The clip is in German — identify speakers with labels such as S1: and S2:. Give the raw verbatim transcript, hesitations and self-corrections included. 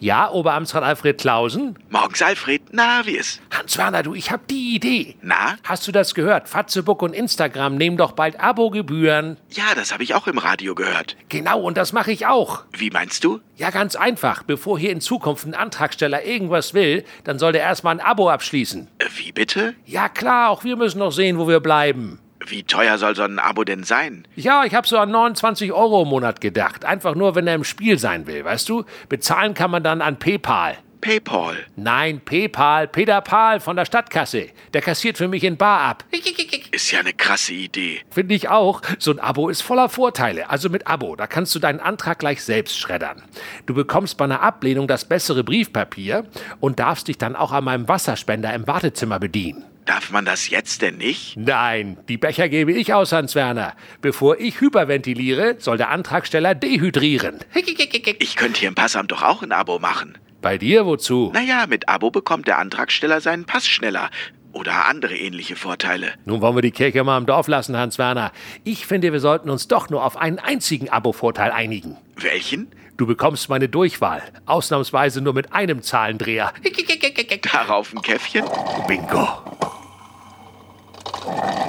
S1: Ja, Oberamtsrat Alfred Klausen?
S2: Morgens, Alfred. Na, wie ist?
S1: Hans-Werner, du, ich hab die Idee.
S2: Na?
S1: Hast du das gehört? Facebook und Instagram nehmen doch bald Abogebühren.
S2: Ja, das habe ich auch im Radio gehört.
S1: Genau, und das mache ich auch.
S2: Wie meinst du?
S1: Ja, ganz einfach. Bevor hier in Zukunft ein Antragsteller irgendwas will, dann soll der erstmal ein Abo abschließen.
S2: Äh, wie bitte?
S1: Ja klar, auch wir müssen noch sehen, wo wir bleiben.
S2: Wie teuer soll so ein Abo denn sein?
S1: Ja, ich habe so an neunundzwanzig Euro im Monat gedacht. Einfach nur, wenn er im Spiel sein will, weißt du? Bezahlen kann man dann an PayPal.
S2: PayPal?
S1: Nein, PayPal, Peter Pahl von der Stadtkasse. Der kassiert für mich in Bar ab.
S2: Ist ja eine krasse Idee.
S1: Finde ich auch. So ein Abo ist voller Vorteile. Also mit Abo, da kannst du deinen Antrag gleich selbst schreddern. Du bekommst bei einer Ablehnung das bessere Briefpapier und darfst dich dann auch an meinem Wasserspender im Wartezimmer bedienen.
S2: Darf man das jetzt denn nicht?
S1: Nein, die Becher gebe ich aus, Hans-Werner. Bevor ich hyperventiliere, soll der Antragsteller dehydrieren.
S2: Ich könnte hier im Passamt doch auch ein Abo machen.
S1: Bei dir wozu?
S2: Naja, mit Abo bekommt der Antragsteller seinen Pass schneller. Oder andere ähnliche Vorteile.
S1: Nun wollen wir die Kirche mal im Dorf lassen, Hans-Werner. Ich finde, wir sollten uns doch nur auf einen einzigen Abo-Vorteil einigen.
S2: Welchen?
S1: Du bekommst meine Durchwahl. Ausnahmsweise nur mit einem Zahlendreher.
S2: Darauf ein Käffchen?
S1: Bingo.